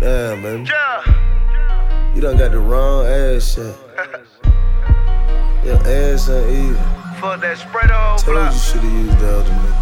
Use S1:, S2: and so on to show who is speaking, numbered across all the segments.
S1: Damn, baby. You done got the wrong ass shot. Your ass ain't even.
S2: Fuck that, spray the whole
S1: Told
S2: block.
S1: you should've used the other nigga.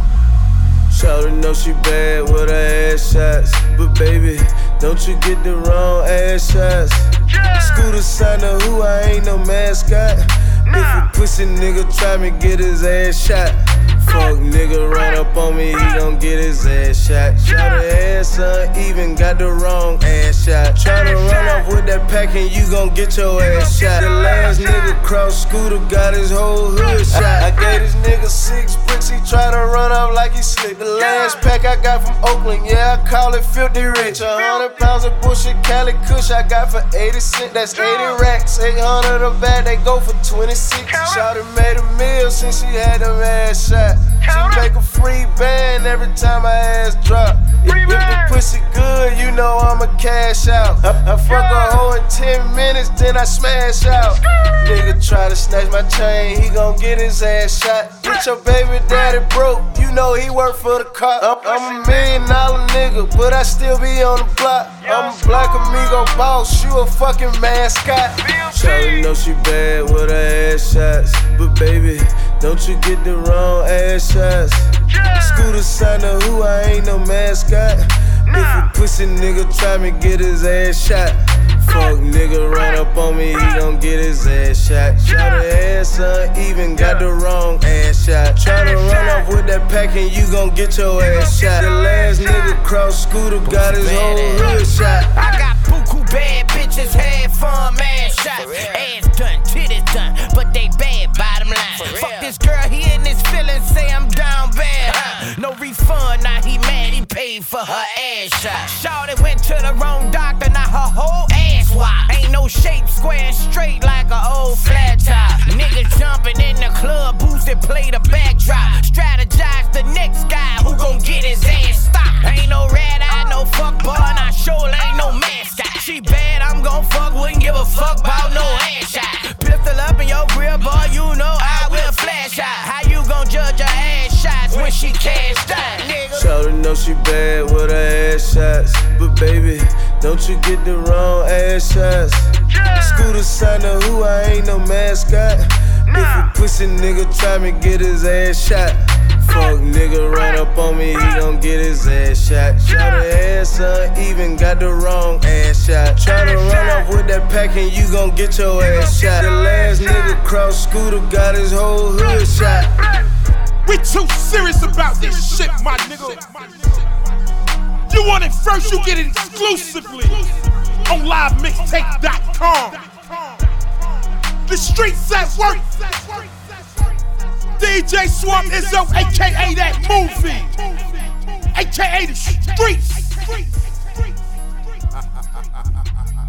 S1: Shawty know she bad with her ass shots, but baby, don't you get the wrong ass shots. Scooter signer who I ain't no mascot. If a pussy nigga try me, get his ass shot. Fuck nigga run up on me, he gon' get his ass shot. Shot her ass uneven, got the wrong ass shot. Try to run off with that pack and you gon' get your ass shot. The last nigga cross Scooter got his whole hood shot. I gave this nigga 6 bricks, he try to run up like he slick. The last pack I got from Oakland, yeah, I call it filthy rich. 100 pounds of bullshit Cali Kush I got for 80 cents, that's 80 racks. 800 a bag, they go for 26. Shawty made a meal since she had them ass shot. She make a free band every time my ass drop. If the pussy good, you know I'ma cash out. I fuck a hoe in 10 minutes, then I smash out. Nigga try to snatch my chain, he gon' get his ass shot. Get your baby daddy broke, you know he work for the cop. I'm $1 million nigga, but I still be on the block. I'm a black amigo boss, you a fucking mascot. Shawty know she bad with her ass shots, but baby, don't you get the wrong ass shots. Scooter signer who I ain't no mascot. If a pussy nigga try me, get his ass shot. Fuck nigga run up on me, he gon' get his ass shot. Shot her ass uneven, got the wrong ass shot. Try to run off with that pack and you gon' get your ass shot. The last nigga cross Scooter got his whole hood shot.
S3: I got buku bad bitches, had fun, man shots. Ass done, titties done, but they bad, bottom line. Fuck this girl, he in his feelings, say I'm down bad, huh? No refund, now he mad, he paid for her ass shot. Shawty went to the wrong doctor, now her whole ass wide. Ain't no shape, square and straight like an old flat top. Niggas jumping in the club, boosted, play the backdrop. Strategize the next guy who gon' get his ass stopped. Ain't no red eye, no fuck boy, and I sure ain't no mascot. She bad, I'm gon' fuck, wouldn't give a fuck about no ass shot. Pistol up in your grill, boy, you know I will flash out. How you gon' judge her ass shots when she cashed out, nigga?
S1: Shawty know she bad with her ass shots, but baby, don't you get the wrong ass shots. Scooter signer who I ain't no mascot. If a pussy nigga try me, get his ass shot. Fuck nigga run up on me, he gon' get his ass shot. Shot her ass uneven, got the wrong ass shot. Try to run off with that pack and you gon' get your ass shot. The last nigga cross Scooter got his whole hood shot.
S4: We too serious about this shit, my nigga. You want it first, you get it exclusively on livemixtape.com. The streets at work. DJ Swamp Izzo, aka that movie, aka the streets.